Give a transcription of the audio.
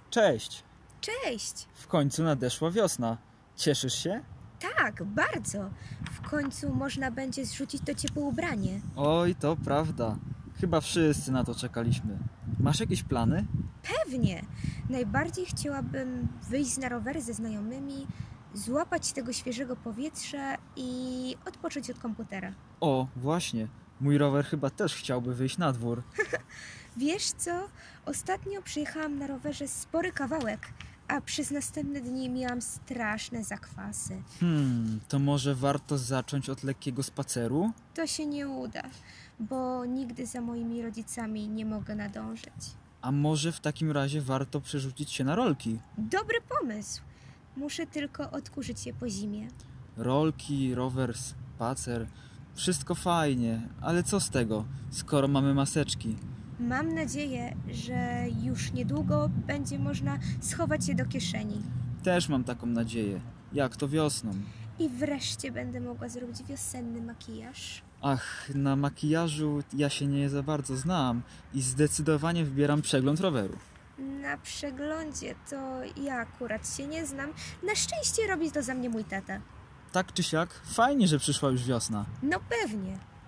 Cześć! Cześć! W końcu nadeszła wiosna. Cieszysz się? Tak, bardzo. W końcu można będzie zrzucić to ciepłe ubranie. Oj, to prawda. Chyba wszyscy na to czekaliśmy. Masz jakieś plany? Pewnie. Najbardziej chciałabym wyjść na rowery ze znajomymi, złapać tego świeżego powietrza i odpocząć od komputera. O, właśnie. Mój rower chyba też chciałby wyjść na dwór. Wiesz co? Ostatnio przyjechałam na rowerze spory kawałek, a przez następne dni miałam straszne zakwasy. To może warto zacząć od lekkiego spaceru? To się nie uda, bo nigdy za moimi rodzicami nie mogę nadążyć. A może w takim razie warto przerzucić się na rolki? Dobry pomysł. Muszę tylko odkurzyć je po zimie. Rolki, rower, spacer. Wszystko fajnie, ale co z tego, skoro mamy maseczki? Mam nadzieję, że już niedługo będzie można schować je do kieszeni. Też mam taką nadzieję. Jak to wiosną? I wreszcie będę mogła zrobić wiosenny makijaż. Ach, na makijażu ja się nie za bardzo znam i zdecydowanie wybieram przegląd roweru. Na przeglądzie to ja akurat się nie znam. Na szczęście robi to za mnie mój tata. Tak czy siak, fajnie, że przyszła już wiosna. No pewnie.